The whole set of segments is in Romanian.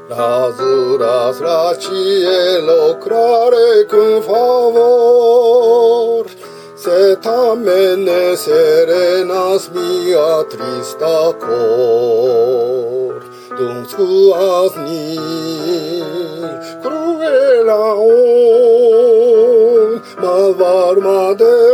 Lazuras la cielo crare con favor, se tamene serenas mia trista cor. Dum scuas ni cruela malvarma de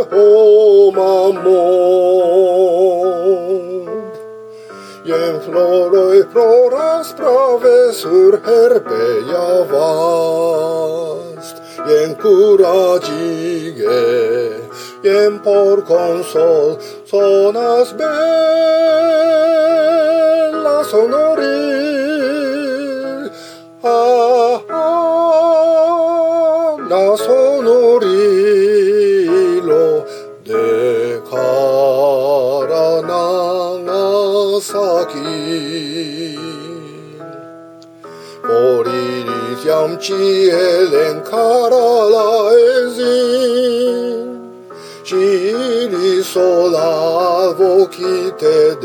amor. Y en floroi floras prave sur herbeia vast, y en curagige, y en por consol sonas bella sonoril, la sonorilo de Nagasaki. Moriris iam cielen cara laezin, cili sola vocite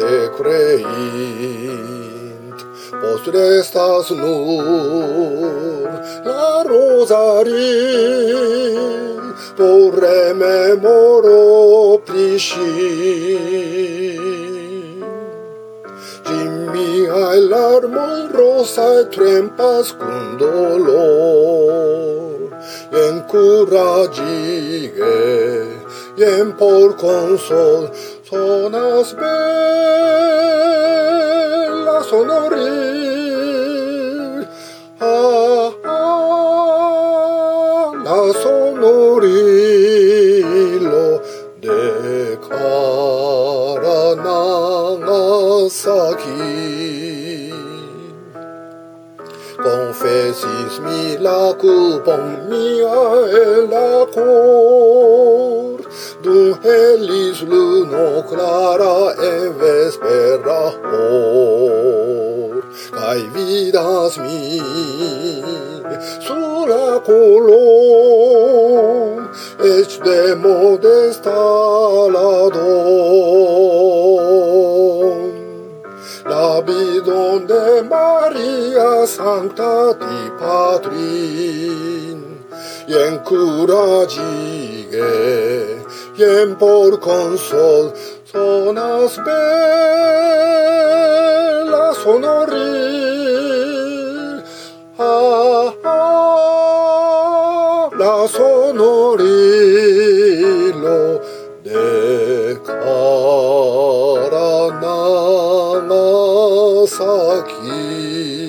decreint, post restas nur la rosari, por rememoro plici. Miai larmoi rosae trempas cum dolor, en curagige, en por consol, sonas bella sonoril, la sonorilo de cara Nagasaki. Confessis mi la culpam mia e la cor, dum helis luno clara e vespera hor, cae vidas mi sur la colom, ec de modesta la dom. La bidon de Maria Sancta di Patrin, ien curagige, ien por consol, sonas bella sonoril, la sonorilo de cara Nagasaki.